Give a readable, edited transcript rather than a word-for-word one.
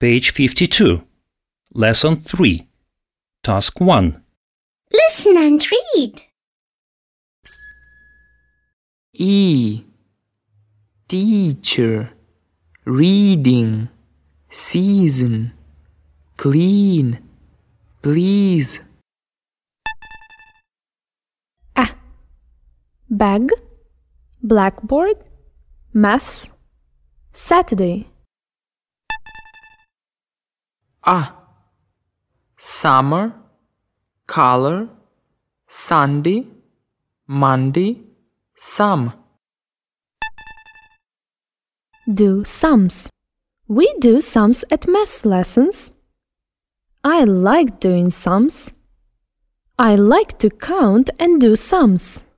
Page 52. Lesson 3. Task 1. Listen and read. E. Teacher. Reading. Season. Clean. Please. A. Bag. Blackboard. Maths. Saturday. A. Summer. Color. Sunday. Monday. Sum. Do sums. We do sums at math lessons. I like doing sums. I like to count and do sums.